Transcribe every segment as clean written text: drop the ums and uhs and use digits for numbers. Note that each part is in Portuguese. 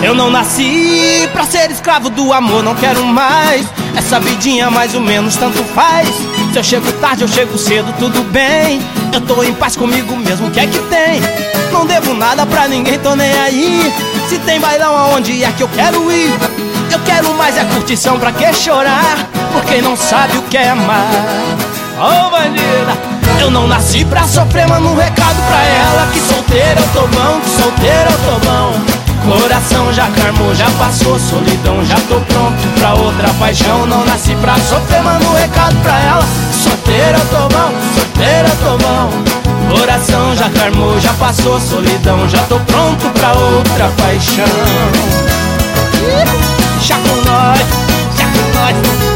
Eu não nasci pra ser escravo do amor, não quero mais. Essa vidinha mais ou menos tanto faz. Se eu chego tarde, eu chego cedo, tudo bem. Eu tô em paz comigo mesmo, o que é que tem? Não devo nada pra ninguém, tô nem aí. Se tem bailão aonde é que eu quero ir? Eu quero mais é curtição, pra que chorar? Por quem não sabe o que é amar. Oh, bandida, eu não nasci pra sofrer, manda um recado pra ela. Que solteiro eu tô bom, que solteiro eu tô bom. Coração já carmou, já passou, solidão, já tô pronto pra outra paixão. Não nasci pra sofrer, manda um recado pra ela. Solteiro eu tô bom, solteiro eu tô bom. Coração já carmou, já passou, solidão, já tô pronto pra outra paixão. Já com nós, já com nós.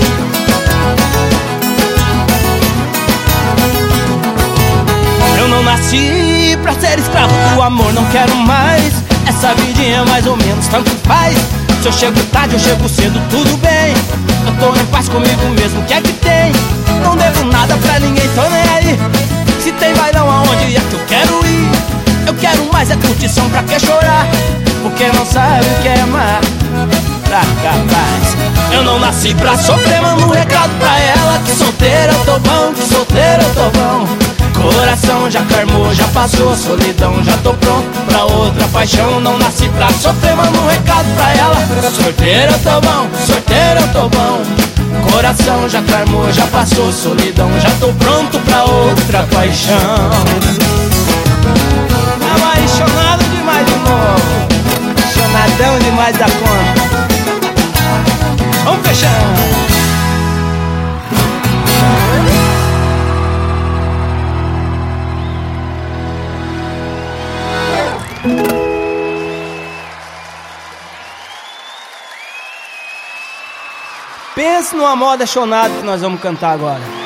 Eu não nasci pra ser escravo do amor, não quero mais. Essa vidinha mais ou menos tanto faz. Se eu chego tarde, eu chego cedo, tudo bem. Eu tô em paz comigo mesmo, o que é que tem? Não devo nada pra ninguém, tô nem aí. Se tem bailão aonde é que eu quero ir? Eu quero mais é curtição, pra que chorar? Porque não sabe o que é amar. Pra capaz. Eu não nasci pra sofrer, manda um recado pra ela. Que solteiro eu tô bom, que solteiro eu tô bom. Coração já carmou, já passou, solidão, já tô pronto pra outra paixão. Não nasci pra sofrer, manda um recado pra ela. Solteiro eu tô bom, solteiro eu tô bom. Coração já carmou, já passou, solidão, já tô pronto pra outra paixão. Apaixonado demais de novo, apaixonadão demais da conta. Vamos fechando. Pense numa moda chonada que nós vamos cantar agora.